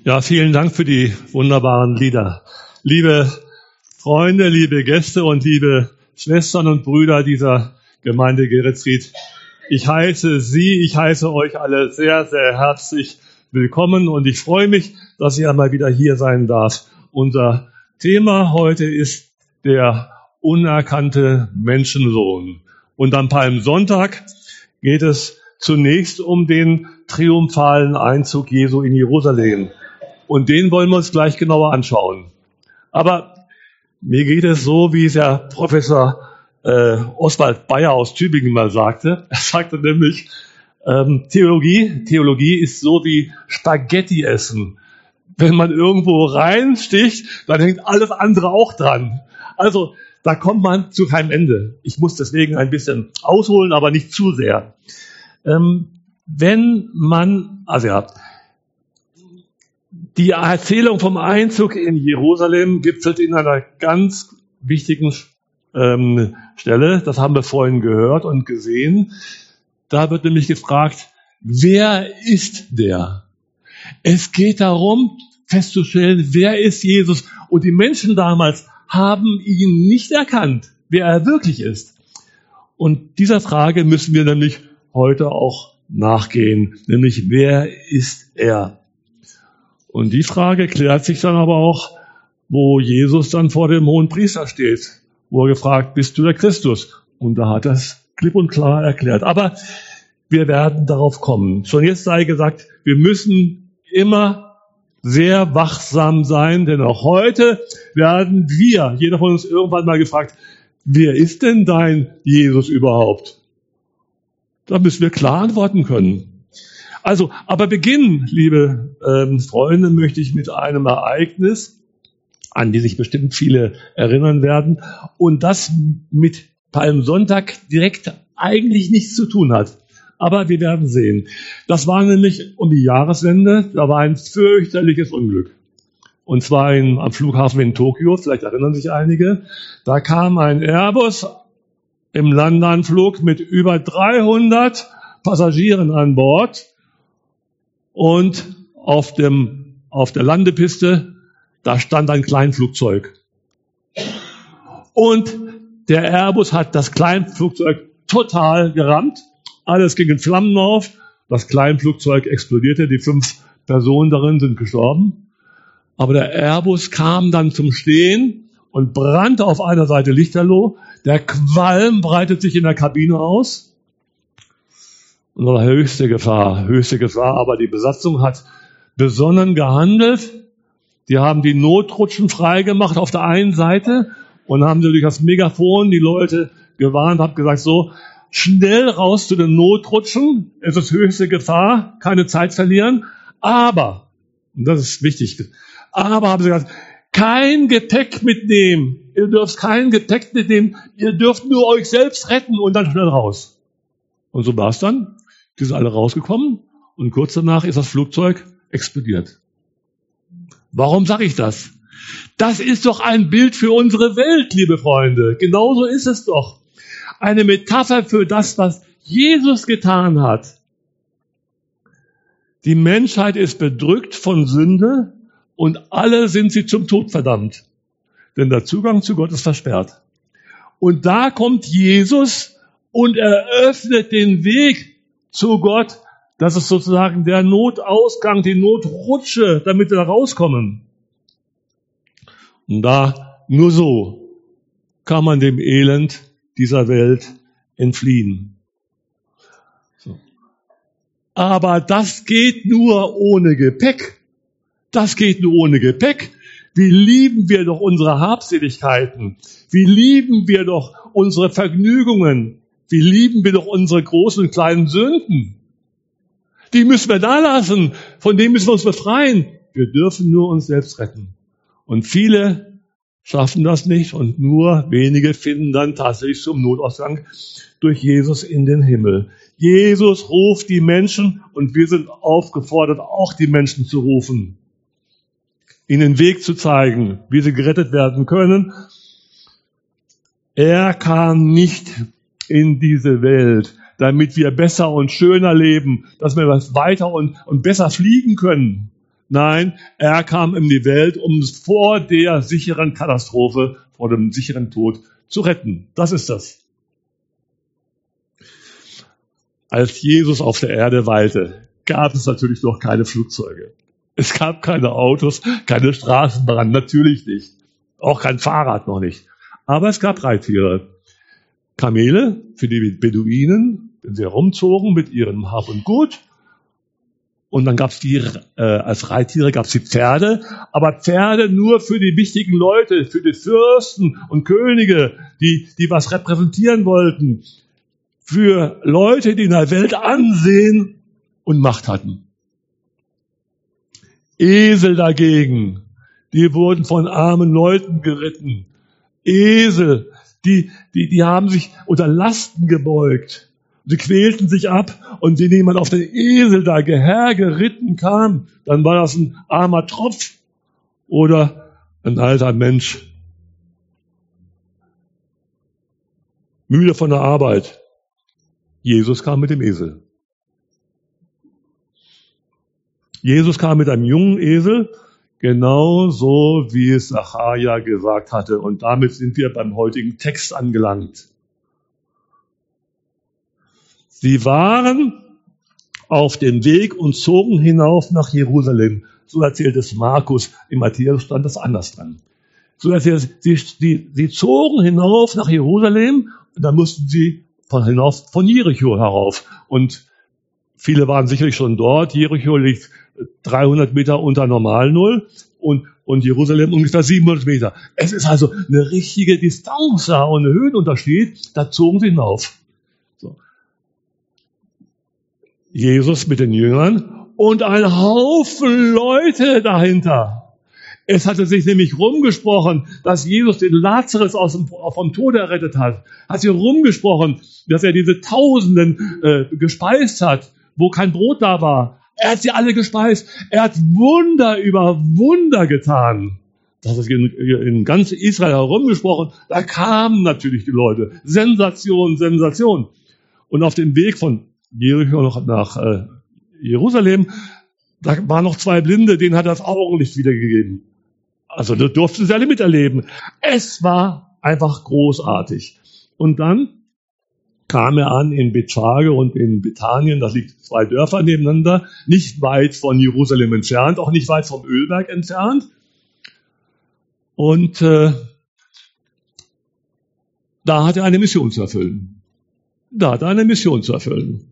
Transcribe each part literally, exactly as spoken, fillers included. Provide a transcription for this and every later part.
Ja, vielen Dank für die wunderbaren Lieder. Liebe Freunde, liebe Gäste und liebe Schwestern und Brüder dieser Gemeinde Geretsried, ich heiße Sie, ich heiße euch alle sehr, sehr herzlich willkommen und ich freue mich, dass ich einmal wieder hier sein darf. Unser Thema heute ist der unerkannte Menschensohn. Und am Palmsonntag geht es zunächst um den triumphalen Einzug Jesu in Jerusalem. Und den wollen wir uns gleich genauer anschauen. Aber mir geht es so, wie es der Professor äh, Oswald Bayer aus Tübingen mal sagte. Er sagte nämlich, ähm, Theologie, Theologie ist so wie Spaghetti essen. Wenn man irgendwo reinsticht, dann hängt alles andere auch dran. Also da kommt man zu keinem Ende. Ich muss deswegen ein bisschen ausholen, aber nicht zu sehr. Ähm, wenn man, also ja, die Erzählung vom Einzug in Jerusalem gipfelt in einer ganz wichtigen ähm, Stelle. Das haben wir vorhin gehört und gesehen. Da wird nämlich gefragt, wer ist der? Es geht darum, festzustellen, wer ist Jesus? Und die Menschen damals haben ihn nicht erkannt, wer er wirklich ist. Und dieser Frage müssen wir nämlich heute auch nachgehen, nämlich wer ist er? Und die Frage klärt sich dann aber auch, wo Jesus dann vor dem Hohenpriester steht, wo er gefragt, bist du der Christus? Und da hat er es klipp und klar erklärt. Aber wir werden darauf kommen. Schon jetzt sei gesagt, wir müssen immer sehr wachsam sein, denn auch heute werden wir, jeder von uns irgendwann mal gefragt, wer ist denn dein Jesus überhaupt? Da müssen wir klar antworten können. Also, aber beginnen, liebe ähm, Freunde, möchte ich mit einem Ereignis, an die sich bestimmt viele erinnern werden, und das mit Palmsonntag direkt eigentlich nichts zu tun hat. Aber wir werden sehen. Das war nämlich um die Jahreswende, da war ein fürchterliches Unglück. Und zwar in, am Flughafen in Tokio, vielleicht erinnern sich einige. Da kam ein Airbus im Landeanflug mit über dreihundert Passagieren an Bord. Und auf dem, auf der Landepiste, da stand ein Kleinflugzeug. Und der Airbus hat das Kleinflugzeug total gerammt. Alles ging in Flammen auf. Das Kleinflugzeug explodierte. Die fünf Personen darin sind gestorben. Aber der Airbus kam dann zum Stehen und brannte auf einer Seite lichterloh. Der Qualm breitet sich in der Kabine aus. Und das war höchste Gefahr, höchste Gefahr. Aber die Besatzung hat besonnen gehandelt. Die haben die Notrutschen freigemacht auf der einen Seite und haben durch das Megafon die Leute gewarnt, haben gesagt, so, schnell raus zu den Notrutschen. Es ist höchste Gefahr, keine Zeit verlieren. Aber, und das ist wichtig, aber haben sie gesagt, kein Gepäck mitnehmen. Ihr dürft kein Gepäck mitnehmen. Ihr dürft nur euch selbst retten und dann schnell raus. Und so war es dann. Die sind alle rausgekommen und kurz danach ist das Flugzeug explodiert. Warum sage ich das? Das ist doch ein Bild für unsere Welt, liebe Freunde. Genauso ist es doch. Eine Metapher für das, was Jesus getan hat. Die Menschheit ist bedrückt von Sünde und alle sind sie zum Tod verdammt. Denn der Zugang zu Gott ist versperrt. Und da kommt Jesus und eröffnet den Weg zu Gott. Das ist sozusagen der Notausgang, die Notrutsche, damit wir da rauskommen. Und da, nur so, kann man dem Elend dieser Welt entfliehen. So. Aber das geht nur ohne Gepäck. Das geht nur ohne Gepäck. Wie lieben wir doch unsere Habseligkeiten? Wie lieben wir doch unsere Vergnügungen? Wie lieben wir doch unsere großen und kleinen Sünden? Die müssen wir da lassen. Von denen müssen wir uns befreien. Wir dürfen nur uns selbst retten. Und viele schaffen das nicht und nur wenige finden dann tatsächlich zum Notausgang durch Jesus in den Himmel. Jesus ruft die Menschen und wir sind aufgefordert, auch die Menschen zu rufen. Ihnen den Weg zu zeigen, wie sie gerettet werden können. Er kam nicht in diese Welt, damit wir besser und schöner leben, dass wir weiter und, und besser fliegen können, Nein, er kam in die Welt, um es vor der sicheren Katastrophe, vor dem sicheren Tod zu retten. Das ist das. Als Jesus auf der Erde weilte, gab es natürlich noch keine Flugzeuge. Es gab keine Autos, keine Straßenbahn, natürlich nicht. Auch kein Fahrrad noch nicht. Aber es gab Reittiere. Kamele für die Beduinen, wenn sie herumzogen mit ihrem Hab und Gut. Und dann gab es die, äh, als Reittiere gab es die Pferde, aber Pferde nur für die wichtigen Leute, für die Fürsten und Könige, die, die was repräsentieren wollten. Für Leute, die in der Welt Ansehen und Macht hatten. Esel dagegen, die wurden von armen Leuten geritten. Esel, die, die, die haben sich unter Lasten gebeugt. Sie quälten sich ab und wenn jemand auf den Esel da hergeritten kam, dann war das ein armer Tropf oder ein alter Mensch. Müde von der Arbeit. Jesus kam mit dem Esel. Jesus kam mit einem jungen Esel, genauso wie es Sacharja gesagt hatte. Und damit sind wir beim heutigen Text angelangt. Sie waren auf dem Weg und zogen hinauf nach Jerusalem. So erzählt es Markus. Im Matthäus stand das anders dran. So erzählt es, sie, sie, sie zogen hinauf nach Jerusalem und dann mussten sie von hinauf von Jericho herauf. Und viele waren sicherlich schon dort. Jericho liegt dreihundert Meter unter Normalnull und, und Jerusalem ungefähr siebenhundert Meter. Es ist also eine richtige Distanz da und ein Höhenunterschied. Da zogen sie hinauf. So. Jesus mit den Jüngern und ein Haufen Leute dahinter. Es hatte sich nämlich rumgesprochen, dass Jesus den Lazarus aus dem, vom Tod errettet hat. Hat sich rumgesprochen, dass er diese Tausenden äh, gespeist hat, wo kein Brot da war. Er hat sie alle gespeist. Er hat Wunder über Wunder getan. Das ist in, in ganz Israel herumgesprochen. Da kamen natürlich die Leute. Sensation, Sensation. Und auf dem Weg von Jericho noch nach äh, Jerusalem, da waren noch zwei Blinde, denen hat er das Augenlicht wiedergegeben. Also das durften sie alle miterleben. Es war einfach großartig. Und dann kam er an in Bethphage und in Bethanien, das liegt zwei Dörfer nebeneinander, nicht weit von Jerusalem entfernt, auch nicht weit vom Ölberg entfernt. Und äh, da hat er eine Mission zu erfüllen. Da hat er eine Mission zu erfüllen.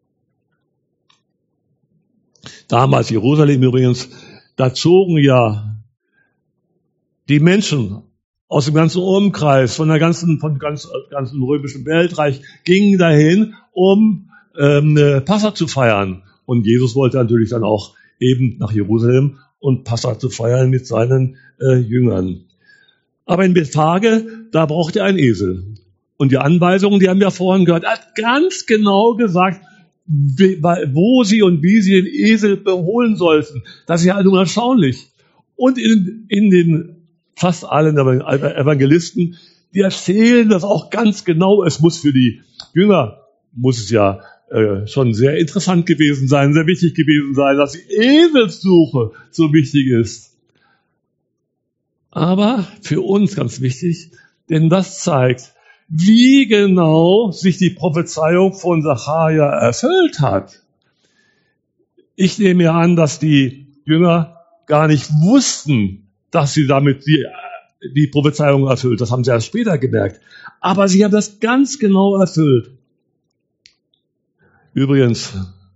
Damals Jerusalem übrigens, da zogen ja die Menschen aus dem ganzen Umkreis, von der ganzen, von ganz, ganzen römischen Weltreich, gingen dahin, um ähm, Passa zu feiern. Und Jesus wollte natürlich dann auch eben nach Jerusalem und Passa zu feiern mit seinen äh, Jüngern. Aber in Bethphage, da brauchte er einen Esel. Und die Anweisungen, die haben wir vorhin gehört, er hat ganz genau gesagt, wo sie und wie sie den Esel beholen sollten. Das ist ja nun erstaunlich. Und in, in den fast allen Evangelisten, die erzählen das auch ganz genau. Es muss für die Jünger, muss es ja äh, schon sehr interessant gewesen sein, sehr wichtig gewesen sein, dass die Eselssuche so wichtig ist. Aber für uns ganz wichtig, denn das zeigt, wie genau sich die Prophezeiung von Sacharja erfüllt hat. Ich nehme ja an, dass die Jünger gar nicht wussten, dass sie damit die, die Prophezeiung erfüllt. Das haben sie erst später gemerkt. Aber sie haben das ganz genau erfüllt. Übrigens,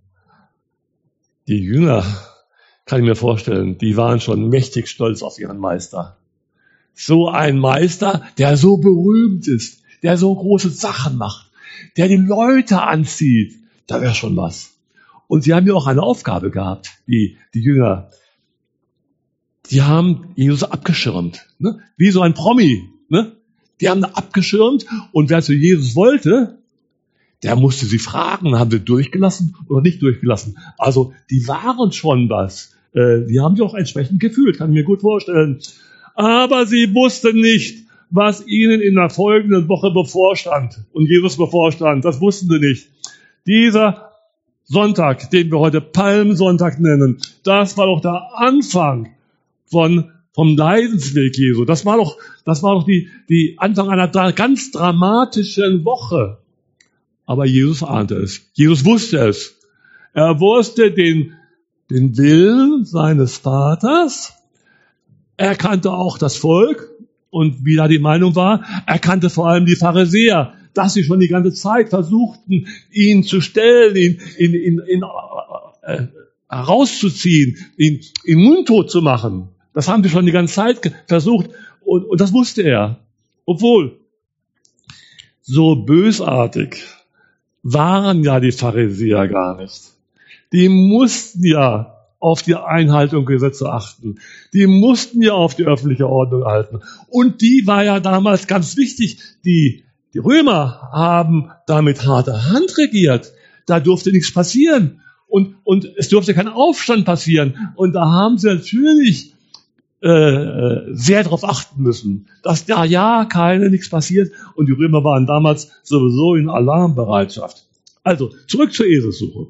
die Jünger, kann ich mir vorstellen, die waren schon mächtig stolz auf ihren Meister. So ein Meister, der so berühmt ist, der so große Sachen macht, der die Leute anzieht, da wäre schon was. Und sie haben ja auch eine Aufgabe gehabt, die, die Jünger. Die haben Jesus abgeschirmt, ne? Wie so ein Promi. Ne? Die haben abgeschirmt und wer zu Jesus wollte, der musste sie fragen, haben sie durchgelassen oder nicht durchgelassen. Also die waren schon was. Äh, die haben sich auch entsprechend gefühlt, kann ich mir gut vorstellen. Aber sie wussten nicht, was ihnen in der folgenden Woche bevorstand und Jesus bevorstand. Das wussten sie nicht. Dieser Sonntag, den wir heute Palmsonntag nennen, das war doch der Anfang von, vom Leidensweg Jesu. Das war doch, das war doch die, die Anfang einer dra- ganz dramatischen Woche. Aber Jesus ahnte es. Jesus wusste es. Er wusste den, den Willen seines Vaters. Er kannte auch das Volk und wie da die Meinung war. Er kannte vor allem die Pharisäer, dass sie schon die ganze Zeit versuchten, ihn zu stellen, ihn, ihn, ihn, ihn äh, herauszuziehen, ihn, ihn mundtot zu machen. Das haben sie schon die ganze Zeit ge- versucht und, und das wusste er. Obwohl, so bösartig waren ja die Pharisäer gar nicht. Die mussten ja auf die Einhaltung der Gesetze achten. Die mussten ja auf die öffentliche Ordnung halten. Und die war ja damals ganz wichtig. Die, die Römer haben da mit harter Hand regiert. Da durfte nichts passieren. Und, und es durfte kein Aufstand passieren. Und da haben sie natürlich äh, sehr darauf achten müssen, dass da ja keine nichts passiert. Und die Römer waren damals sowieso in Alarmbereitschaft. Also, zurück zur Eselssuche.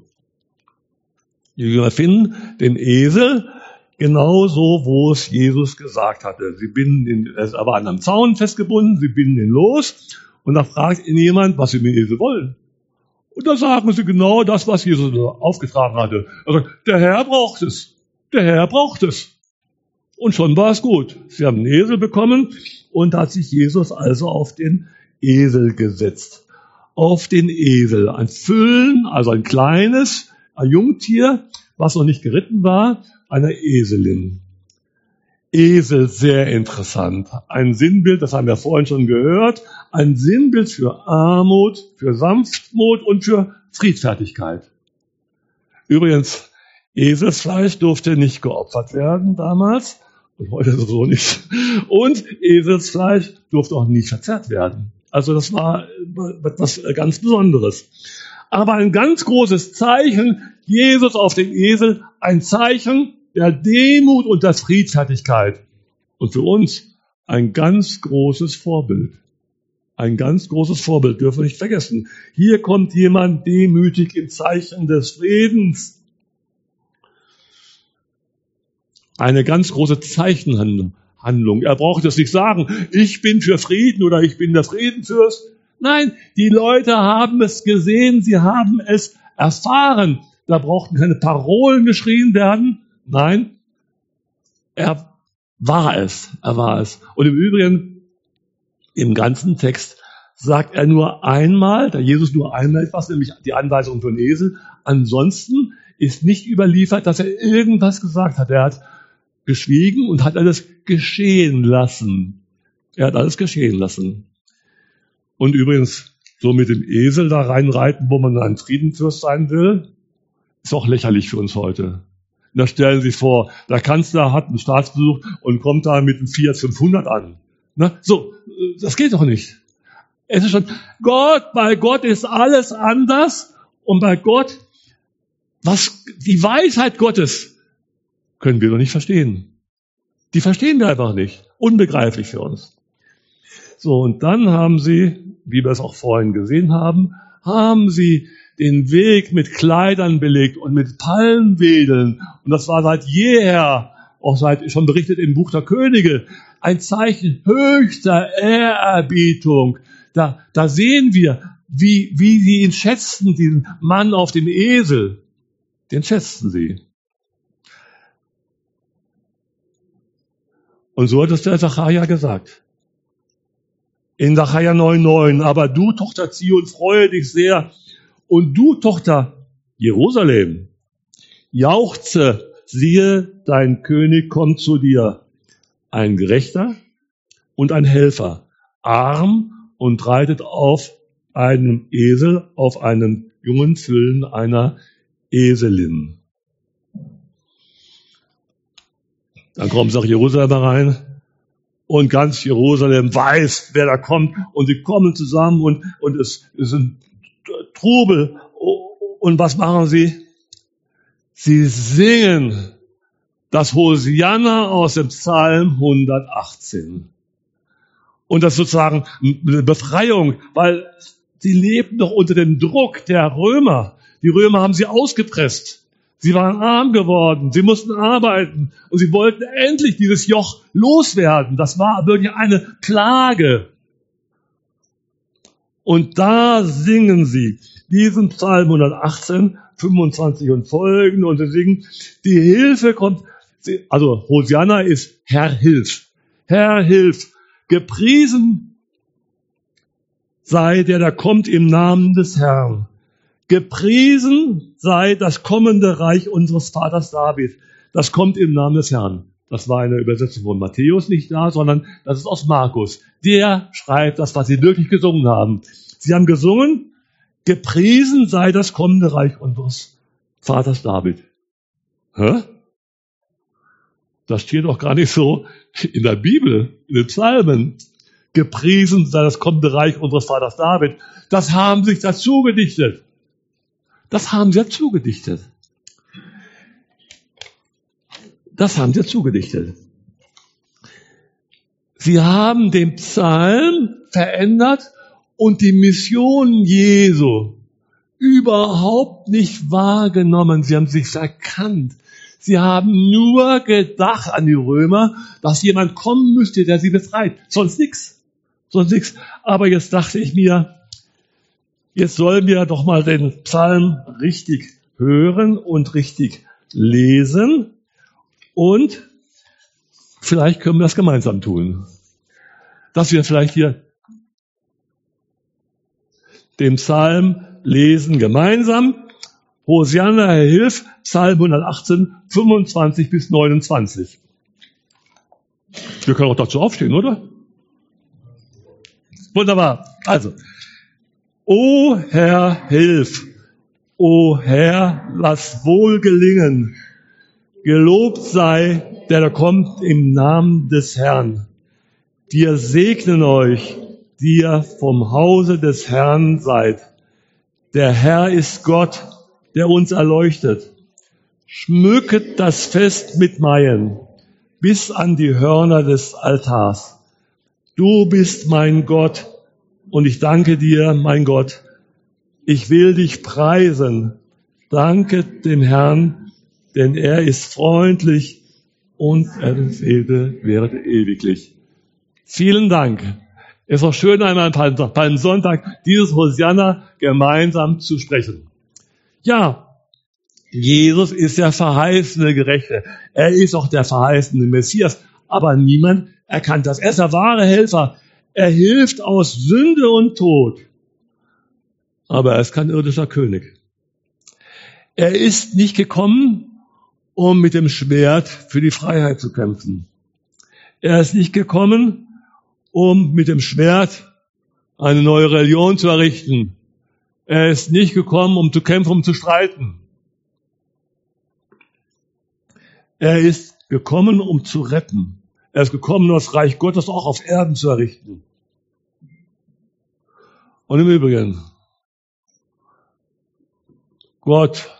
Die Jünger finden den Esel genauso, wo es Jesus gesagt hatte. Sie binden ihn, er ist aber an einem Zaun festgebunden, sie binden ihn los und da fragt ihn jemand, was sie mit dem Esel wollen. Und da sagen sie genau das, was Jesus aufgetragen hatte. Er sagt, der Herr braucht es. Der Herr braucht es. Und schon war es gut. Sie haben einen Esel bekommen und da hat sich Jesus also auf den Esel gesetzt. Auf den Esel. Ein Füllen, also ein kleines, ein Jungtier, was noch nicht geritten war, einer Eselin. Esel, sehr interessant. Ein Sinnbild, das haben wir vorhin schon gehört, ein Sinnbild für Armut, für Sanftmut und für Friedfertigkeit. Übrigens, Eselsfleisch durfte nicht geopfert werden damals und heute sowieso nicht. Und Eselsfleisch durfte auch nie verzehrt werden. Also das war etwas ganz Besonderes. Aber ein ganz großes Zeichen, Jesus auf dem Esel, ein Zeichen der Demut und der Friedfertigkeit. Und für uns ein ganz großes Vorbild. Ein ganz großes Vorbild, dürfen wir nicht vergessen. Hier kommt jemand demütig im Zeichen des Friedens. Eine ganz große Zeichenhandlung. Er braucht es nicht sagen, ich bin für Frieden oder ich bin der Friedenfürst. Nein, die Leute haben es gesehen, sie haben es erfahren. Da brauchten keine Parolen geschrien werden. Nein, er war es, er war es. Und im Übrigen, im ganzen Text sagt er nur einmal, da Jesus nur einmal etwas, nämlich die Anweisung für den Esel. Ansonsten ist nicht überliefert, dass er irgendwas gesagt hat. Er hat geschwiegen und hat alles geschehen lassen. Er hat alles geschehen lassen. Und übrigens, so mit dem Esel da reinreiten, wo man ein Friedenfürst sein will, ist auch lächerlich für uns heute. Da stellen Sie sich vor, der Kanzler hat einen Staatsbesuch und kommt da mit einem Fiat fünfhundert an. Na, so, das geht doch nicht. Es ist schon, Gott, bei Gott ist alles anders und bei Gott, was, die Weisheit Gottes können wir doch nicht verstehen. Die verstehen wir einfach nicht. Unbegreiflich für uns. So, und dann haben sie, wie wir es auch vorhin gesehen haben, haben sie den Weg mit Kleidern belegt und mit Palmwedeln. Und das war seit jeher, auch seit schon berichtet im Buch der Könige, ein Zeichen höchster Ehrerbietung. Da, da sehen wir, wie, wie sie ihn schätzten, diesen Mann auf dem Esel. Den schätzten sie. Und so hat es der Sacharja gesagt. In Sacharja neun neun, aber du, Tochter Zion, freue dich sehr. Und du, Tochter Jerusalem, jauchze, siehe, dein König kommt zu dir. Ein Gerechter und ein Helfer, arm und reitet auf einem Esel, auf einem jungen Füllen einer Eselin. Dann kommen sie nach Jerusalem rein und ganz Jerusalem weiß, wer da kommt und sie kommen zusammen und, und es, es sind Trubel. Und was machen sie? Sie singen das Hosianna aus dem Psalm hundertachtzehn. Und das ist sozusagen eine Befreiung, weil sie lebten doch unter dem Druck der Römer. Die Römer haben sie ausgepresst. Sie waren arm geworden, sie mussten arbeiten und sie wollten endlich dieses Joch loswerden. Das war wirklich eine Plage. Und da singen sie diesen Psalm hundertachtzehn, fünfundzwanzig und folgende, und sie singen, die Hilfe kommt, also Hosianna ist Herr, hilf. Herr, hilf. Gepriesen sei der, der kommt im Namen des Herrn. Gepriesen sei das kommende Reich unseres Vaters David. Das kommt im Namen des Herrn. Das war eine Übersetzung von Matthäus nicht da, sondern das ist aus Markus. Der schreibt das, was sie wirklich gesungen haben. Sie haben gesungen, gepriesen sei das kommende Reich unseres Vaters David. Hä? Das steht doch gar nicht so in der Bibel, in den Psalmen. Gepriesen sei das kommende Reich unseres Vaters David. Das haben sich dazu gedichtet. Das haben sie dazu gedichtet. Das haben sie dazu gedichtet. Sie haben den Psalm verändert und die Mission Jesu überhaupt nicht wahrgenommen. Sie haben sich verkannt. Sie haben nur gedacht an die Römer, dass jemand kommen müsste, der sie befreit. Sonst nichts. Sonst nichts. Aber jetzt dachte ich mir, jetzt sollen wir doch mal den Psalm richtig hören und richtig lesen. Und vielleicht können wir das gemeinsam tun. Dass wir vielleicht hier den Psalm lesen gemeinsam. Hosianna, Herr, hilf, Psalm hundertachtzehn, fünfundzwanzig bis neunundzwanzig. Wir können auch dazu aufstehen, oder? Wunderbar. Also, O Herr, hilf. O Herr, lass wohl gelingen. Gelobt sei, der da kommt im Namen des Herrn. Wir segnen euch, die ihr vom Hause des Herrn seid. Der Herr ist Gott, der uns erleuchtet. Schmücket das Fest mit Maien bis an die Hörner des Altars. Du bist mein Gott und ich danke dir, mein Gott. Ich will dich preisen. Danke dem Herrn, denn er ist freundlich und er befehlte während ewiglich. Vielen Dank. Es ist auch schön, einmal am Palmsonntag dieses Hosianna gemeinsam zu sprechen. Ja, Jesus ist der verheißene Gerechte. Er ist auch der verheißene Messias. Aber niemand erkannt das. Er ist der wahre Helfer. Er hilft aus Sünde und Tod. Aber er ist kein irdischer König. Er ist nicht gekommen, um mit dem Schwert für die Freiheit zu kämpfen. Er ist nicht gekommen, um mit dem Schwert eine neue Religion zu errichten. Er ist nicht gekommen, um zu kämpfen, um zu streiten. Er ist gekommen, um zu retten. Er ist gekommen, um das Reich Gottes auch auf Erden zu errichten. Und im Übrigen, Gott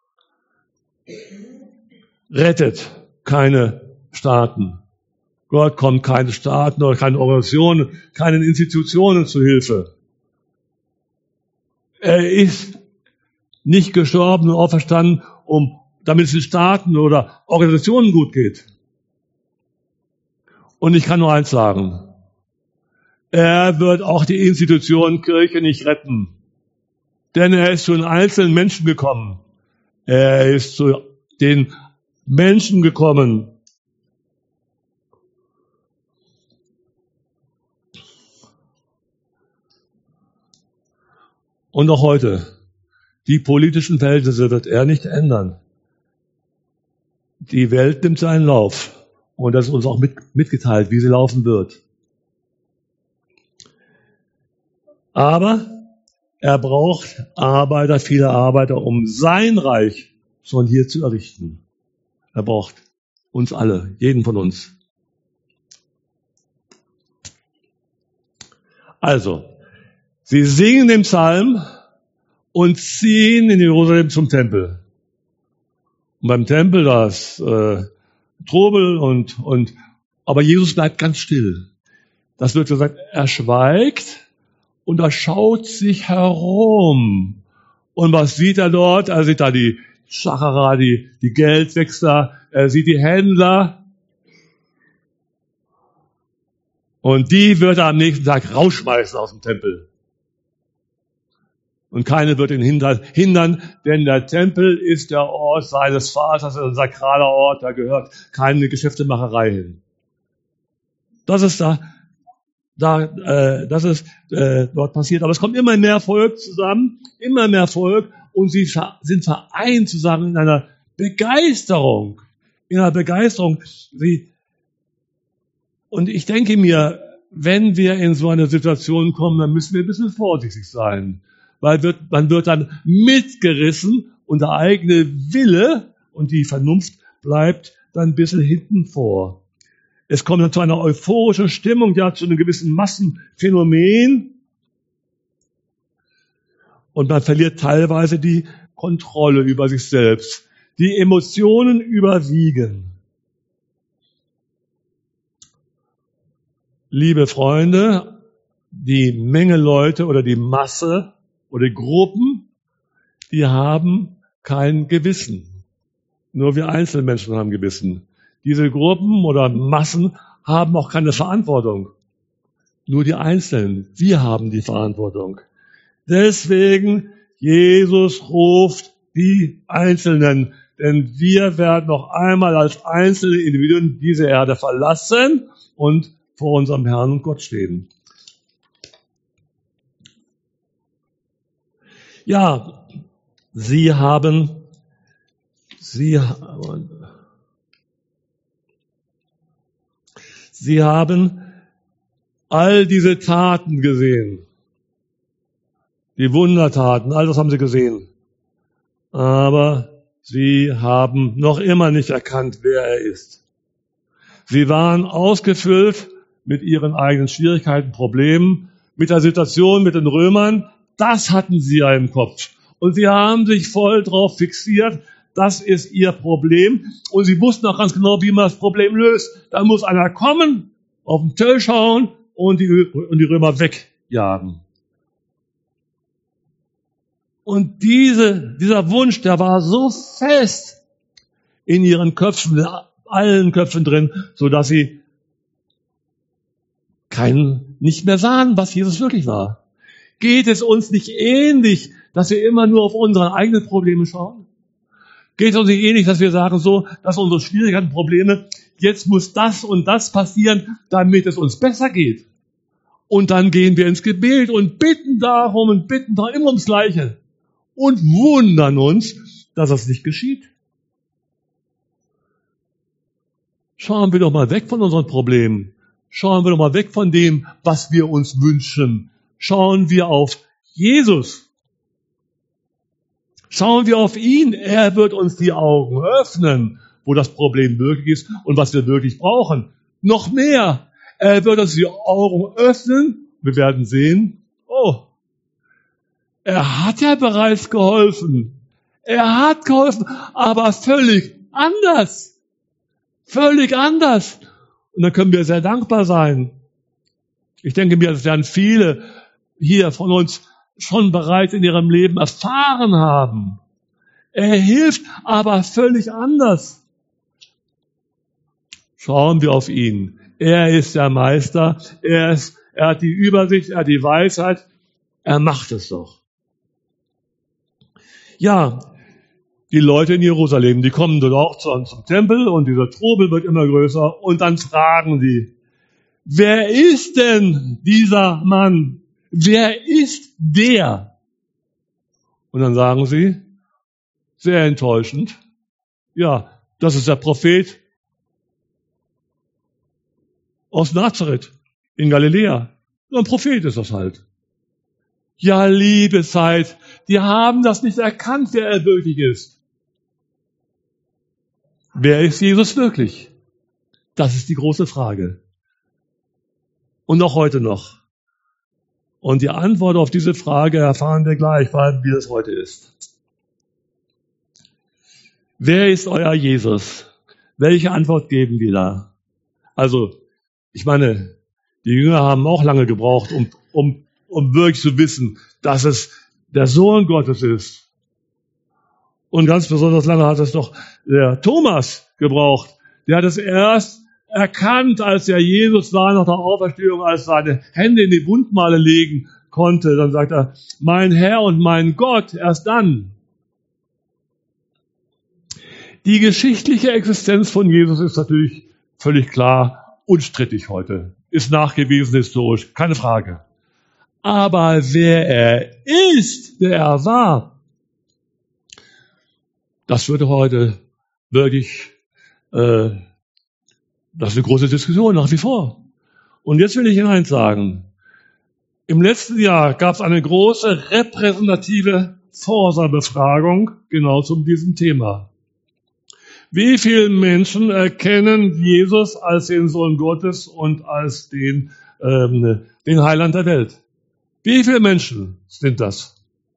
rettet keine Staaten. Gott kommt keine Staaten oder keine Organisationen, keinen Institutionen zu Hilfe. Er ist nicht gestorben und auferstanden, um, damit es den Staaten oder Organisationen gut geht. Und ich kann nur eins sagen. Er wird auch die Institution Kirche nicht retten. Denn er ist zu den einzelnen Menschen gekommen. Er ist zu den Menschen gekommen. Und auch heute, die politischen Verhältnisse wird er nicht ändern. Die Welt nimmt seinen Lauf. Und das ist uns auch mit, mitgeteilt, wie sie laufen wird. Aber er braucht Arbeiter, viele Arbeiter, um sein Reich von hier zu errichten. Er braucht uns alle, jeden von uns. Also, sie singen den Psalm und ziehen in Jerusalem zum Tempel. Und beim Tempel, da ist äh, Trubel und, und, aber Jesus bleibt ganz still. Das wird gesagt, er schweigt und er schaut sich herum. Und was sieht er dort? Er sieht da die Schacherer, die, die Geldwechsler, er sieht die Händler. Und die wird er am nächsten Tag rausschmeißen aus dem Tempel. Und keine wird ihn hindern, denn der Tempel ist der Ort seines Vaters, ein sakraler Ort, da gehört keine Geschäftemacherei hin. Das ist da, da, äh, das ist äh, dort passiert. Aber es kommt immer mehr Volk zusammen, immer mehr Volk, und sie sind vereint zusammen in einer Begeisterung, in einer Begeisterung. Sie, und ich denke mir, wenn wir in so eine Situation kommen, dann müssen wir ein bisschen vorsichtig sein. Weil wird, man wird dann mitgerissen und der eigene Wille und die Vernunft bleibt dann ein bisschen hinten vor. Es kommt dann zu einer euphorischen Stimmung, ja, zu einem gewissen Massenphänomen. Und man verliert teilweise die Kontrolle über sich selbst. Die Emotionen überwiegen. Liebe Freunde, die Menge Leute oder die Masse oder Gruppen, die haben kein Gewissen. Nur wir Einzelmenschen haben Gewissen. Diese Gruppen oder Massen haben auch keine Verantwortung. Nur die Einzelnen, wir haben die Verantwortung. Deswegen, Jesus ruft die Einzelnen, denn wir werden noch einmal als einzelne Individuen diese Erde verlassen und vor unserem Herrn und Gott stehen. Ja, sie haben, sie, sie haben all diese Taten gesehen. Die Wundertaten, all das haben sie gesehen. Aber sie haben noch immer nicht erkannt, wer er ist. Sie waren ausgefüllt mit ihren eigenen Schwierigkeiten, Problemen, mit der Situation mit den Römern. Das hatten sie ja im Kopf. Und sie haben sich voll drauf fixiert, das ist ihr Problem. Und sie wussten auch ganz genau, wie man das Problem löst. Da muss einer kommen, auf den Tisch schauen und die, und die Römer wegjagen. Und diese, dieser Wunsch, der war so fest in ihren Köpfen, in allen Köpfen drin, so dass sie keinen, nicht mehr sahen, was Jesus wirklich war. Geht es uns nicht ähnlich, dass wir immer nur auf unsere eigenen Probleme schauen? Geht es uns nicht ähnlich, dass wir sagen so, dass unsere Schwierigkeiten, Probleme, jetzt muss das und das passieren, damit es uns besser geht. Und dann gehen wir ins Gebet und bitten darum und bitten darum, immer ums Gleiche. Und wundern uns, dass das nicht geschieht. Schauen wir doch mal weg von unseren Problemen. Schauen wir doch mal weg von dem, was wir uns wünschen. Schauen wir auf Jesus. Schauen wir auf ihn. Er wird uns die Augen öffnen, wo das Problem wirklich ist und was wir wirklich brauchen. Noch mehr. Er wird uns die Augen öffnen. Wir werden sehen, oh, er hat ja bereits geholfen. Er hat geholfen, aber völlig anders. Völlig anders. Und dann können wir sehr dankbar sein. Ich denke mir, das werden viele hier von uns schon bereits in ihrem Leben erfahren haben. Er hilft, aber völlig anders. Schauen wir auf ihn. Er ist der Meister. Er ist, er hat die Übersicht, er hat die Weisheit. Er macht es doch. Ja, die Leute in Jerusalem, die kommen dort auch zum, zum Tempel und dieser Trubel wird immer größer und dann fragen die, wer ist denn dieser Mann? Wer ist der? Und dann sagen sie, sehr enttäuschend, ja, das ist der Prophet aus Nazareth in Galiläa. Ein Prophet ist das halt. Ja, liebe Zeit, die haben das nicht erkannt, wer er wirklich ist. Wer ist Jesus wirklich? Das ist die große Frage. Und auch heute noch. Und die Antwort auf diese Frage erfahren wir gleich, wie es heute ist. Wer ist euer Jesus? Welche Antwort geben wir da? Also, ich meine, die Jünger haben auch lange gebraucht, um, um, um wirklich zu wissen, dass es der Sohn Gottes ist. Und ganz besonders lange hat es doch der Thomas gebraucht. Der hat es erst erkannt, als er Jesus sah nach der Auferstehung, als seine Hände in die Wundmale legen konnte. Dann sagt er, mein Herr und mein Gott, erst dann. Die geschichtliche Existenz von Jesus ist natürlich völlig klar, unstrittig heute. Ist nachgewiesen historisch, keine Frage. Aber wer er ist, wer er war, das würde heute wirklich, äh, das ist eine große Diskussion nach wie vor. Und jetzt will ich Ihnen eins sagen. Im letzten Jahr gab es eine große repräsentative Forsa-Befragung genau zu diesem Thema. Wie viele Menschen erkennen Jesus als den Sohn Gottes und als den, ähm, den Heiland der Welt? Wie viele Menschen sind das?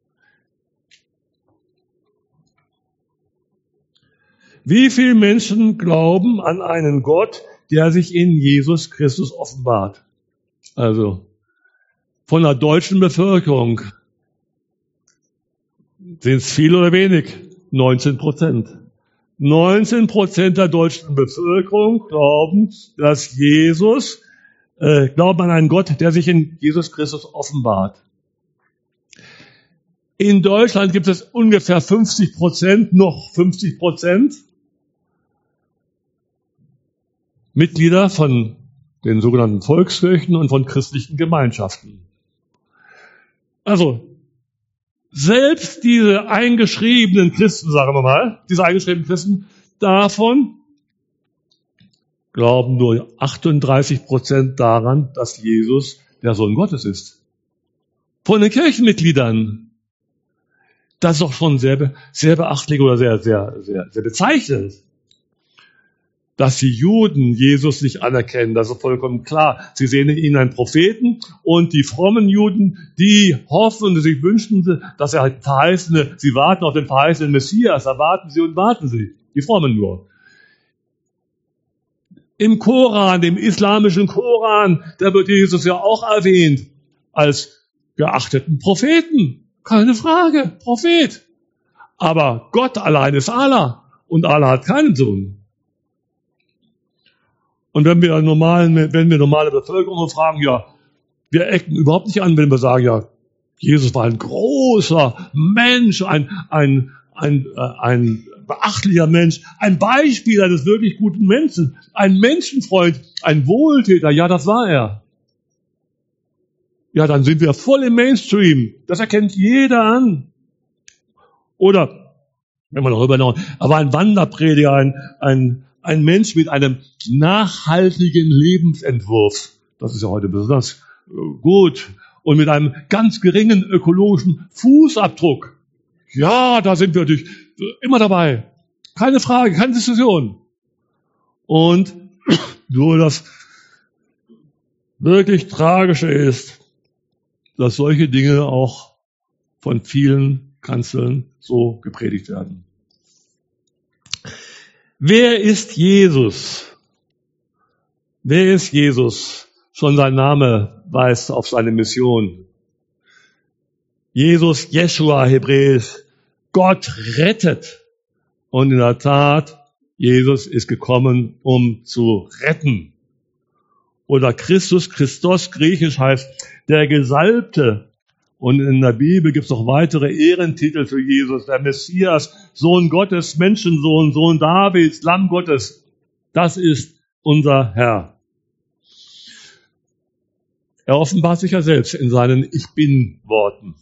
Wie viele Menschen glauben an einen Gott, der sich in Jesus Christus offenbart? Also von der deutschen Bevölkerung sind es viel oder wenig? neunzehn Prozent. neunzehn Prozent der deutschen Bevölkerung glauben, dass Jesus, äh, glauben an einen Gott, der sich in Jesus Christus offenbart. In Deutschland gibt es ungefähr fünfzig Prozent, noch fünfzig Prozent Mitglieder von den sogenannten Volkskirchen und von christlichen Gemeinschaften. Also, selbst diese eingeschriebenen Christen, sagen wir mal, diese eingeschriebenen Christen, davon glauben nur achtunddreißig Prozent daran, dass Jesus der Sohn Gottes ist. Von den Kirchenmitgliedern. Das ist doch schon sehr, sehr beachtlich oder sehr, sehr, sehr, sehr bezeichnend. Dass die Juden Jesus nicht anerkennen, das ist vollkommen klar. Sie sehen in ihnen einen Propheten und die frommen Juden, die hoffen und sich wünschen, dass er halt verheißene, sie warten auf den verheißenen Messias, da warten sie und warten sie. Die frommen nur. Im Koran, dem islamischen Koran, da wird Jesus ja auch erwähnt als geachteten Propheten. Keine Frage, Prophet. Aber Gott allein ist Allah und Allah hat keinen Sohn. Und wenn wir normalen, wenn wir normale Bevölkerung fragen, ja, wir ecken überhaupt nicht an, wenn wir sagen, ja, Jesus war ein großer Mensch, ein, ein, ein, äh, ein beachtlicher Mensch, ein Beispiel eines wirklich guten Menschen, ein Menschenfreund, ein Wohltäter, ja, das war er. Ja, dann sind wir voll im Mainstream. Das erkennt jeder an. Oder, wenn man darüber noch, er war ein Wanderprediger, ein, ein, ein Mensch mit einem nachhaltigen Lebensentwurf. Das ist ja heute besonders gut. Und mit einem ganz geringen ökologischen Fußabdruck. Ja, da sind wir natürlich immer dabei. Keine Frage, keine Diskussion. Und nur das wirklich Tragische ist, dass solche Dinge auch von vielen Kanzeln so gepredigt werden. Wer ist Jesus? Wer ist Jesus? Schon sein Name weist auf seine Mission. Jesus, Jeschua, hebräisch, Gott rettet. Und in der Tat, Jesus ist gekommen, um zu retten. Oder Christus, Christos, griechisch heißt der Gesalbte. Und in der Bibel gibt es noch weitere Ehrentitel für Jesus. Der Messias, Sohn Gottes, Menschensohn, Sohn Davids, Lamm Gottes. Das ist unser Herr. Er offenbart sich ja selbst in seinen Ich Bin-Worten.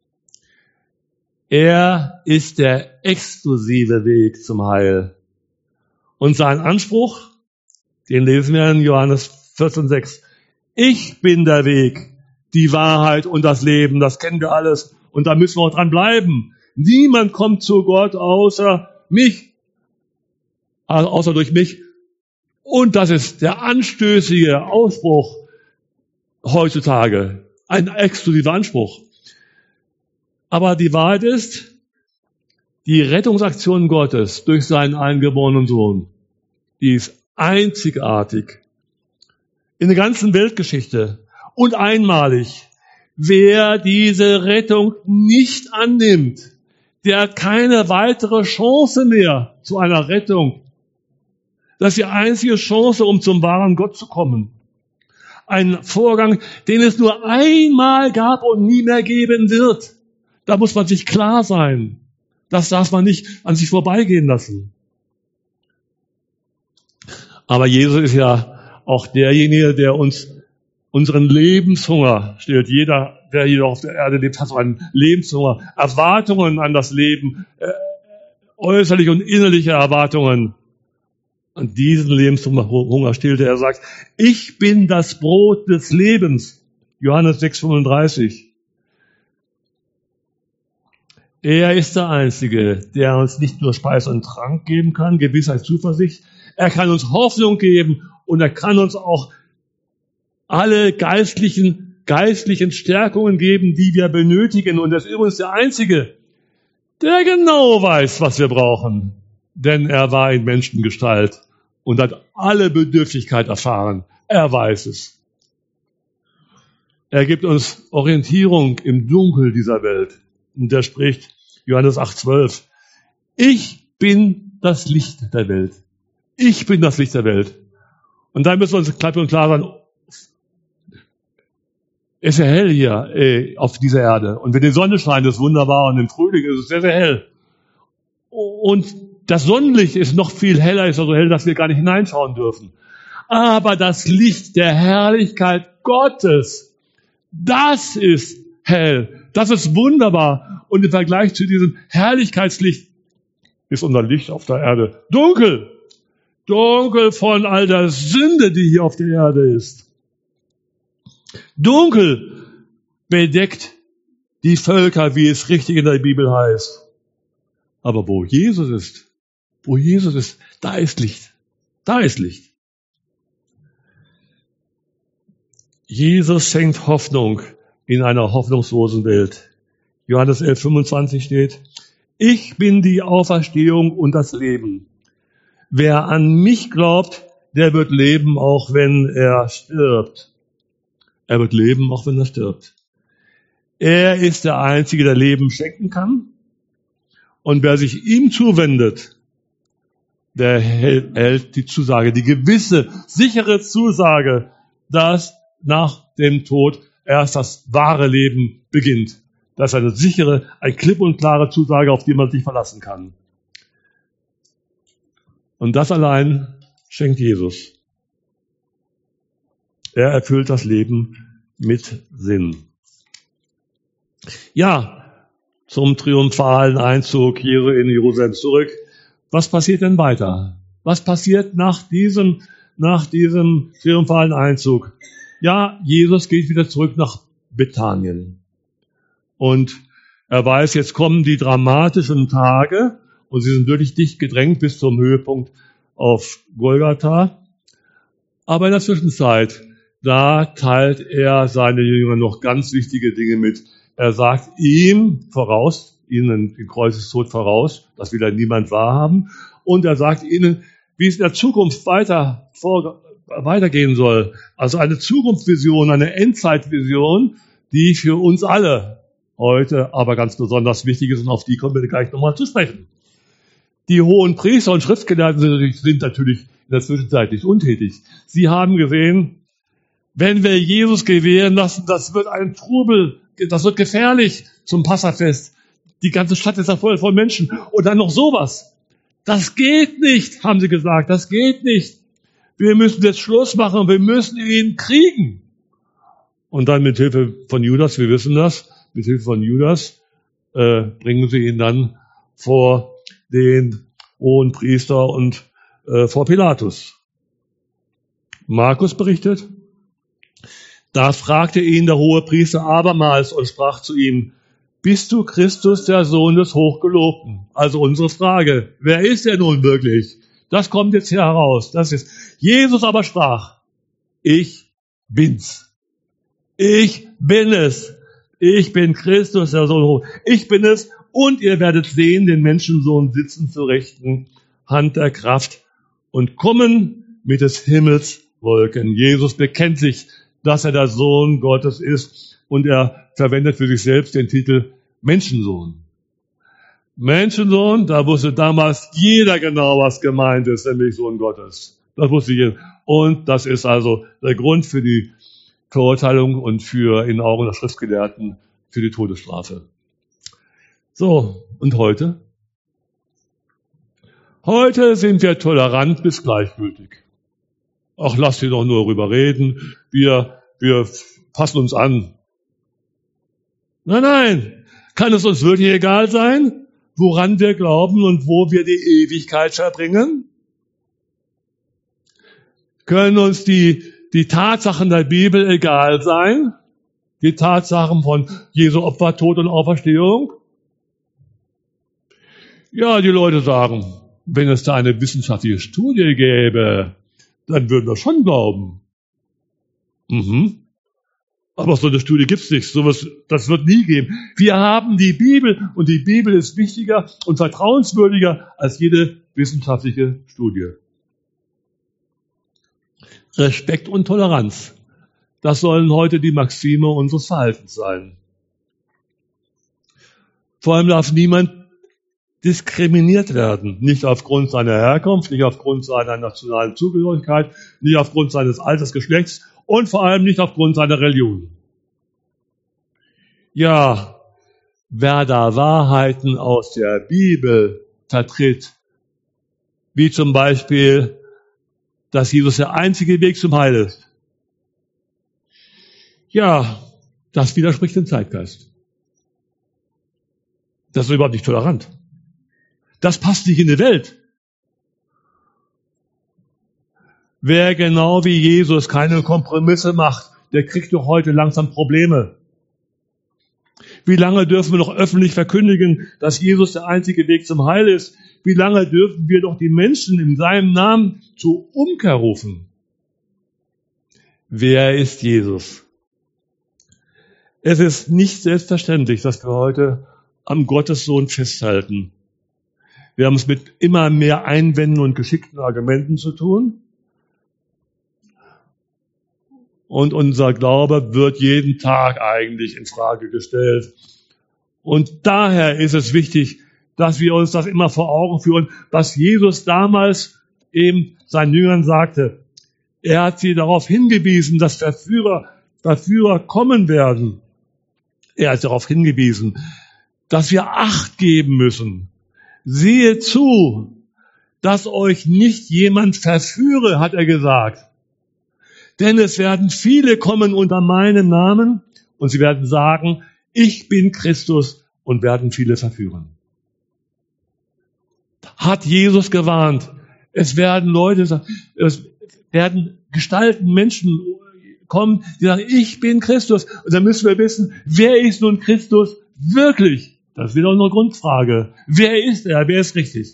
Er ist der exklusive Weg zum Heil. Und sein Anspruch, den lesen wir in Johannes vierzehn sechs. Ich bin der Weg, die Wahrheit und das Leben, das kennen wir alles. Und da müssen wir auch dran bleiben. Niemand kommt zu Gott außer mich, außer durch mich. Und das ist der anstößige Ausspruch heutzutage. Ein exklusiver Anspruch. Aber die Wahrheit ist, die Rettungsaktion Gottes durch seinen eingeborenen Sohn, die ist einzigartig in der ganzen Weltgeschichte und einmalig. wer diese Rettung nicht annimmt, der hat keine weitere Chance mehr zu einer Rettung. Das ist die einzige Chance, um zum wahren Gott zu kommen. Ein Vorgang, den es nur einmal gab und nie mehr geben wird. Da muss man sich klar sein. Das darf man nicht an sich vorbeigehen lassen. Aber Jesus ist ja auch derjenige, der uns unseren Lebenshunger stillt. Jeder, der hier auf der Erde lebt, hat so einen Lebenshunger. Erwartungen an das Leben, äh, äußerliche und innerliche Erwartungen. Und diesen Lebenshunger stillte er. Er sagt, ich bin das Brot des Lebens. Johannes sechs fünfunddreißig. Er ist der Einzige, der uns nicht nur Speise und Trank geben kann, Gewissheit, Zuversicht. Er kann uns Hoffnung geben und er kann uns auch alle geistlichen, geistlichen Stärkungen geben, die wir benötigen. Und er ist übrigens der Einzige, der genau weiß, was wir brauchen. Denn er war in Menschengestalt und hat alle Bedürftigkeit erfahren. Er weiß es. Er gibt uns Orientierung im Dunkel dieser Welt. Und er spricht, Johannes acht zwölf, ich bin das Licht der Welt. Ich bin das Licht der Welt. Und da müssen wir uns klipp und klar sein, es ist ja hell hier äh, auf dieser Erde. Und wenn die Sonne scheint, ist es wunderbar. Und im Frühling ist es sehr, sehr hell. Und das Sonnenlicht ist noch viel heller, ist so hell, dass wir gar nicht hineinschauen dürfen. Aber das Licht der Herrlichkeit Gottes, das ist hell. Das ist wunderbar. Und im Vergleich zu diesem Herrlichkeitslicht ist unser Licht auf der Erde dunkel. Dunkel von all der Sünde, die hier auf der Erde ist. Dunkel bedeckt die Völker, wie es richtig in der Bibel heißt. Aber wo Jesus ist, wo Jesus ist, da ist Licht. Da ist Licht. Jesus schenkt Hoffnung in einer hoffnungslosen Welt. Johannes elf fünfundzwanzig steht, ich bin die Auferstehung und das Leben. Wer an mich glaubt, der wird leben, auch wenn er stirbt. Er wird leben, auch wenn er stirbt. Er ist der Einzige, der Leben schenken kann. Und wer sich ihm zuwendet, der hält die Zusage, die gewisse, sichere Zusage, dass nach dem Tod erst das wahre Leben beginnt. Das ist eine sichere, eine klipp und klare Zusage, auf die man sich verlassen kann. Und das allein schenkt Jesus. Er erfüllt das Leben mit Sinn. Ja, zum triumphalen Einzug Jesu in Jerusalem zurück. Was passiert denn weiter? Was passiert nach diesem, nach diesem triumphalen Einzug? Ja, Jesus geht wieder zurück nach Bethanien. Und er weiß, jetzt kommen die dramatischen Tage und sie sind wirklich dicht gedrängt bis zum Höhepunkt auf Golgatha. Aber in der Zwischenzeit, da teilt er seine Jünger noch ganz wichtige Dinge mit. Er sagt ihm voraus, ihnen den Kreuzestod voraus, das will er niemand wahrhaben. Und er sagt ihnen, wie es in der Zukunft weiter vor, weitergehen soll. Also eine Zukunftsvision, eine Endzeitvision, die für uns alle heute aber ganz besonders wichtig ist und auf die kommen wir gleich nochmal zu sprechen. Die hohen Priester und Schriftgelehrten sind natürlich, sind natürlich in der Zwischenzeit nicht untätig. Sie haben gesehen, wenn wir Jesus gewähren lassen, das wird ein Trubel, das wird gefährlich zum Passafest. Die ganze Stadt ist ja voll von Menschen. Und dann noch sowas. Das geht nicht, haben sie gesagt, das geht nicht. Wir müssen jetzt Schluss machen, wir müssen ihn kriegen. Und dann mit Hilfe von Judas, wir wissen das, mit Hilfe von Judas äh, bringen sie ihn dann vor den hohen Priester und äh, vor Pilatus. Markus berichtet, da fragte ihn der hohe Priester abermals und sprach zu ihm, bist du Christus, der Sohn des Hochgelobten? Also unsere Frage, wer ist er nun wirklich? Das kommt jetzt hier heraus. Das ist Jesus aber sprach, ich bin's. Ich bin es. Ich bin Christus, der Sohn des Hochgelobten. Ich bin es und ihr werdet sehen, den Menschensohn sitzen zur rechten Hand der Kraft und kommen mit des Himmels Wolken. Jesus bekennt sich, dass er der Sohn Gottes ist. und er verwendet für sich selbst den Titel Menschensohn. Menschensohn, da wusste damals jeder genau, was gemeint ist, nämlich Sohn Gottes. Das wusste jeder. Und das ist also der Grund für die Verurteilung und für, in Augen der Schriftgelehrten, für die Todesstrafe. So, und heute? Heute sind wir tolerant bis gleichgültig. Ach, lass sie doch nur rüber reden. Wir, wir passen uns an. Nein, nein. Kann es uns wirklich egal sein, woran wir glauben und wo wir die Ewigkeit verbringen? Können uns die, die Tatsachen der Bibel egal sein? Die Tatsachen von Jesu Opfer, Tod und Auferstehung? Ja, die Leute sagen, wenn es da eine wissenschaftliche Studie gäbe, dann würden wir schon glauben. Mhm. Aber so eine Studie gibt's nicht. Sowas, das wird nie geben. Wir haben die Bibel und die Bibel ist wichtiger und vertrauenswürdiger als jede wissenschaftliche Studie. Respekt und Toleranz. Das sollen heute die Maxime unseres Verhaltens sein. Vor allem darf niemand diskriminiert werden. Nicht aufgrund seiner Herkunft, nicht aufgrund seiner nationalen Zugehörigkeit, nicht aufgrund seines Alters, Geschlechts und vor allem nicht aufgrund seiner Religion. Ja, wer da Wahrheiten aus der Bibel vertritt, wie zum Beispiel, dass Jesus der einzige Weg zum Heil ist, ja, das widerspricht dem Zeitgeist. Das ist überhaupt nicht tolerant. Das passt nicht in die Welt. Wer genau wie Jesus keine Kompromisse macht, der kriegt doch heute langsam Probleme. Wie lange dürfen wir noch öffentlich verkündigen, dass Jesus der einzige Weg zum Heil ist? Wie lange dürfen wir doch die Menschen in seinem Namen zur Umkehr rufen? Wer ist Jesus? Es ist nicht selbstverständlich, dass wir heute am Gottessohn festhalten. Wir haben es mit immer mehr Einwänden und geschickten Argumenten zu tun. Und unser Glaube wird jeden Tag eigentlich in Frage gestellt. Und daher ist es wichtig, dass wir uns das immer vor Augen führen, was Jesus damals eben seinen Jüngern sagte. Er hat sie darauf hingewiesen, dass Verführer, Verführer kommen werden. Er hat darauf hingewiesen, dass wir Acht geben müssen. Seht zu, dass euch nicht jemand verführe, hat er gesagt. Denn es werden viele kommen unter meinem Namen und sie werden sagen, ich bin Christus, und werden viele verführen. Hat Jesus gewarnt. Es werden Leute, es werden Gestalten, Menschen kommen, die sagen, ich bin Christus. Und dann müssen wir wissen, wer ist nun Christus wirklich? Das ist wieder unsere Grundfrage. Wer ist er? Wer ist richtig?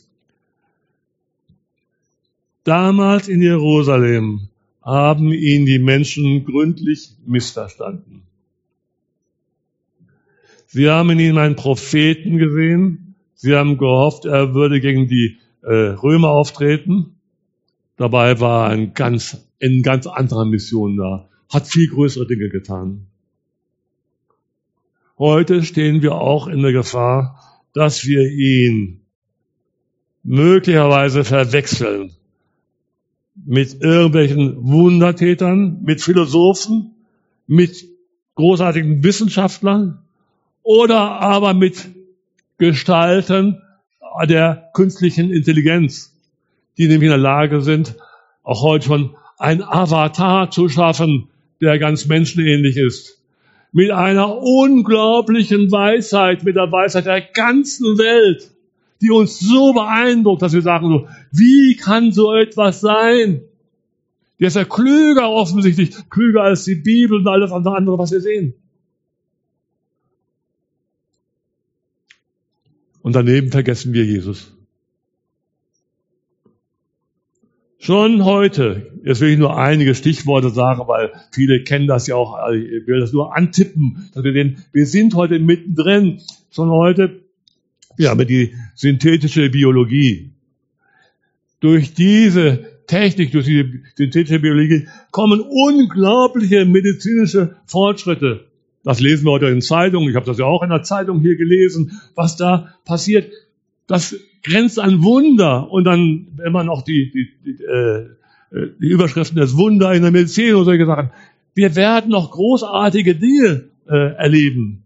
Damals in Jerusalem haben ihn die Menschen gründlich missverstanden. Sie haben in ihm einen Propheten gesehen. Sie haben gehofft, er würde gegen die äh, Römer auftreten. Dabei war er ein ganz, in ganz anderer Mission da. Hat viel größere Dinge getan. Heute stehen wir auch in der Gefahr, dass wir ihn möglicherweise verwechseln mit irgendwelchen Wundertätern, mit Philosophen, mit großartigen Wissenschaftlern oder aber mit Gestalten der künstlichen Intelligenz, die nämlich in der Lage sind, auch heute schon ein Avatar zu schaffen, der ganz menschenähnlich ist. Mit einer unglaublichen Weisheit, mit der Weisheit der ganzen Welt, die uns so beeindruckt, dass wir sagen so, wie kann so etwas sein? Der ist ja klüger offensichtlich, klüger als die Bibel und alles andere, was wir sehen. Und daneben vergessen wir Jesus. Schon heute, jetzt will ich nur einige Stichworte sagen, weil viele kennen das ja auch, ich will das nur antippen, dass wir den, wir sind heute mittendrin, schon heute, ja, mit die synthetische Biologie. Durch diese Technik, durch die synthetische Biologie kommen unglaubliche medizinische Fortschritte. Das lesen wir heute in Zeitungen. Ich habe das ja auch in der Zeitung hier gelesen, was da passiert. Das grenzt an Wunder. Und dann, wenn man noch die, die, die, äh, die Überschriften des Wunder in der Medizin und solche Sachen. Wir werden noch großartige Dinge äh, erleben.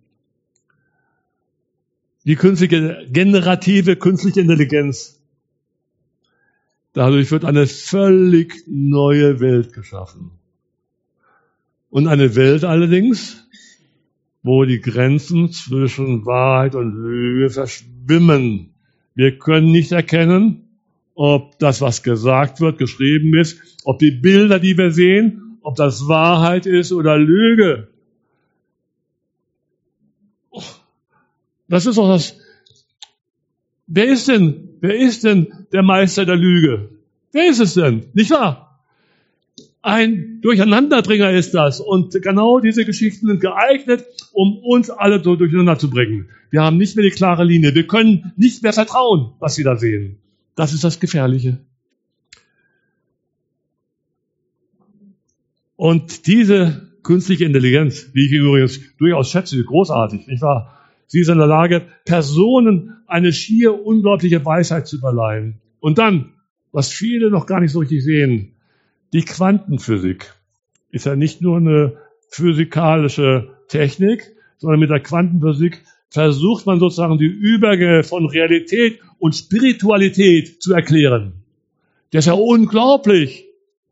Die künstliche, generative künstliche Intelligenz. Dadurch wird eine völlig neue Welt geschaffen. Und eine Welt allerdings, wo die Grenzen zwischen Wahrheit und Lüge verschwimmen. Wir können nicht erkennen, ob das, was gesagt wird, geschrieben ist, ob die Bilder, die wir sehen, ob das Wahrheit ist oder Lüge. Das ist doch das. Wer ist denn, wer ist denn der Meister der Lüge? Wer ist es denn? Nicht wahr? Ein Durcheinanderdringer ist das. Und genau diese Geschichten sind geeignet, um uns alle so durcheinander zu bringen. Wir haben nicht mehr die klare Linie. Wir können nicht mehr vertrauen, was sie da sehen. Das ist das Gefährliche. Und diese künstliche Intelligenz, wie ich übrigens durchaus schätze, großartig, nicht wahr? Sie ist in der Lage, Personen eine schier unglaubliche Weisheit zu überleihen. Und dann, was viele noch gar nicht so richtig sehen, die Quantenphysik ist ja nicht nur eine physikalische Technik, sondern mit der Quantenphysik versucht man sozusagen die Übergänge von Realität und Spiritualität zu erklären. Das ist ja unglaublich.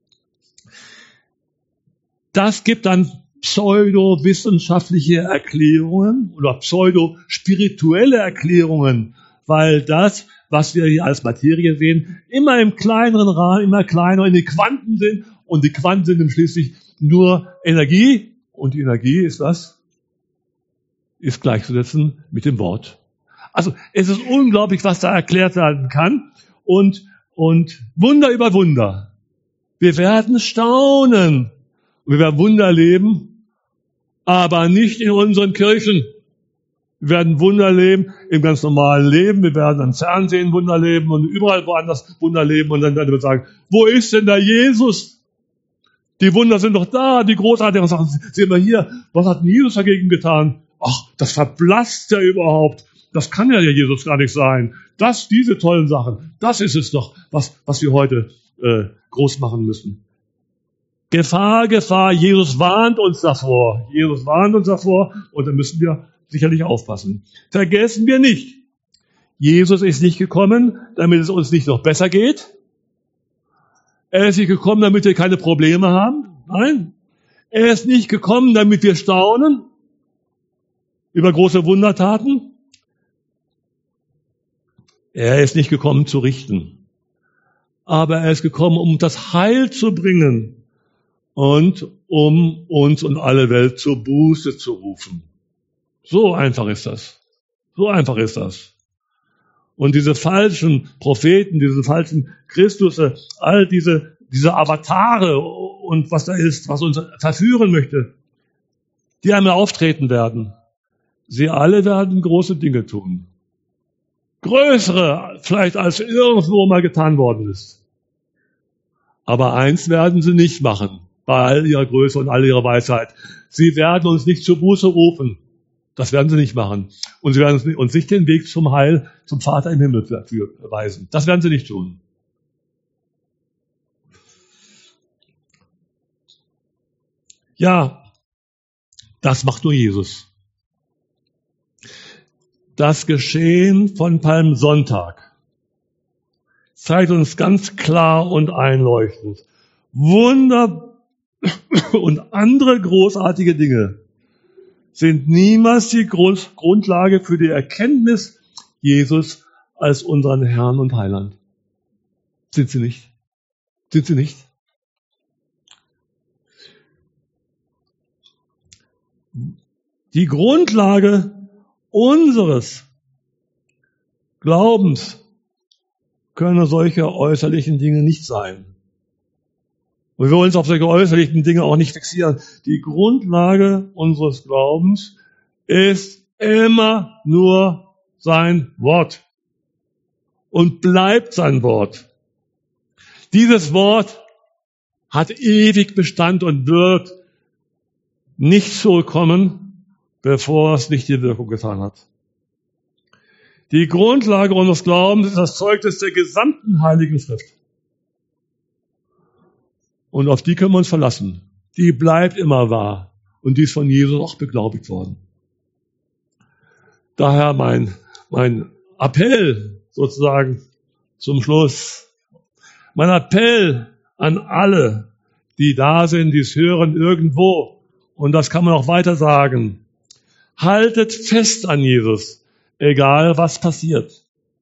Das gibt dann pseudowissenschaftliche Erklärungen oder pseudo-spirituelle Erklärungen, weil das, was wir hier als Materie sehen, immer im kleineren Rahmen, immer kleiner in die Quanten sind und die Quanten sind schließlich nur Energie und die Energie ist was? Ist gleichzusetzen mit dem Wort. Also es ist unglaublich, was da erklärt werden kann und, und Wunder über Wunder. Wir werden staunen und wir werden Wunder erleben, aber nicht in unseren Kirchen. Wir werden Wunder leben im ganz normalen Leben. Wir werden am Fernsehen Wunder leben und überall woanders Wunder leben. Und dann werden wir sagen, wo ist denn der Jesus? Die Wunder sind doch da, die großartigen Sachen. Sehen wir hier, was hat denn Jesus dagegen getan? Ach, das verblasst ja überhaupt. Das kann ja der Jesus gar nicht sein. Das, diese tollen Sachen, das ist es doch, was, was wir heute äh, groß machen müssen. Gefahr, Gefahr. Jesus warnt uns davor. Jesus warnt uns davor und dann müssen wir sicherlich aufpassen. Vergessen wir nicht, Jesus ist nicht gekommen, damit es uns nicht noch besser geht. Er ist nicht gekommen, damit wir keine Probleme haben. Nein. Er ist nicht gekommen, damit wir staunen über große Wundertaten. Er ist nicht gekommen zu richten. Aber er ist gekommen, um das Heil zu bringen und um uns und alle Welt zur Buße zu rufen. So einfach ist das. So einfach ist das. Und diese falschen Propheten, diese falschen Christusse, all diese, diese Avatare und was da ist, was uns verführen möchte, die einmal auftreten werden. Sie alle werden große Dinge tun. Größere, vielleicht als irgendwo mal getan worden ist. Aber eins werden sie nicht machen, bei all ihrer Größe und all ihrer Weisheit. Sie werden uns nicht zur Buße rufen. Das werden sie nicht machen. Und sie werden uns nicht den Weg zum Heil, zum Vater im Himmel weisen. Das werden sie nicht tun. Ja, das macht nur Jesus. Das Geschehen von Palmsonntag zeigt uns ganz klar und einleuchtend Wunder und andere großartige Dinge sind niemals die Grund, Grundlage für die Erkenntnis Jesus als unseren Herrn und Heiland. Sind sie nicht? Sind sie nicht? Die Grundlage unseres Glaubens können solche äußerlichen Dinge nicht sein. Und wir wollen uns auf solche äußerlichen Dinge auch nicht fixieren. Die Grundlage unseres Glaubens ist immer nur sein Wort und bleibt sein Wort. Dieses Wort hat ewig Bestand und wird nicht zurückkommen bevor es nicht die Wirkung getan hat. Die Grundlage unseres Glaubens ist das Zeugnis der gesamten Heiligen Schrift. Und auf die können wir uns verlassen. Die bleibt immer wahr. Und die ist von Jesus auch beglaubigt worden. Daher mein, mein Appell sozusagen zum Schluss. Mein Appell an alle, die da sind, die es hören irgendwo. Und das kann man auch weiter sagen. Haltet fest an Jesus, egal was passiert.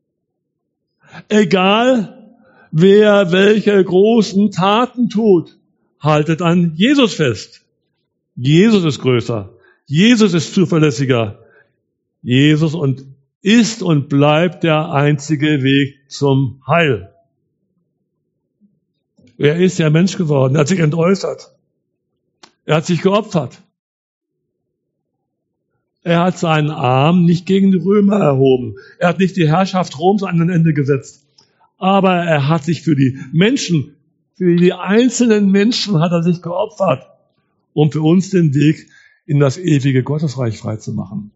Egal wer welche großen Taten tut, haltet an Jesus fest. Jesus ist größer. Jesus ist zuverlässiger. Jesus und ist und bleibt der einzige Weg zum Heil. Er ist ja Mensch geworden. Er hat sich entäußert. Er hat sich geopfert. Er hat seinen Arm nicht gegen die Römer erhoben. Er hat nicht die Herrschaft Roms an ein Ende gesetzt. Aber er hat sich für die Menschen, für die einzelnen Menschen hat er sich geopfert, um für uns den Weg in das ewige Gottesreich freizumachen.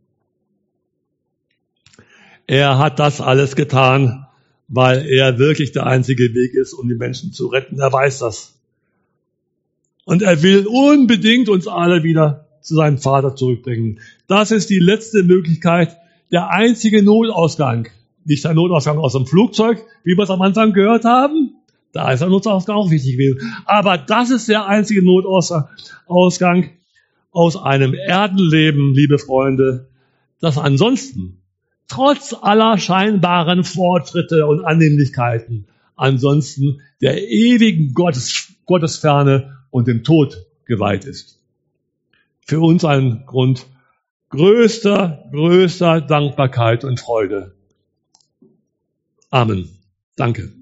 Er hat das alles getan, weil er wirklich der einzige Weg ist, um die Menschen zu retten. Er weiß das. Und er will unbedingt uns alle wieder zu seinem Vater zurückbringen. Das ist die letzte Möglichkeit, der einzige Notausgang. Nicht der Notausgang aus dem Flugzeug, wie wir es am Anfang gehört haben. Da ist der Notausgang auch wichtig gewesen. Aber das ist der einzige Notausgang aus einem Erdenleben, liebe Freunde, das ansonsten, trotz aller scheinbaren Fortschritte und Annehmlichkeiten, ansonsten der ewigen Gottes, Gottesferne und dem Tod geweiht ist. Für uns ein Grund größter, größter Dankbarkeit und Freude. Amen. Danke.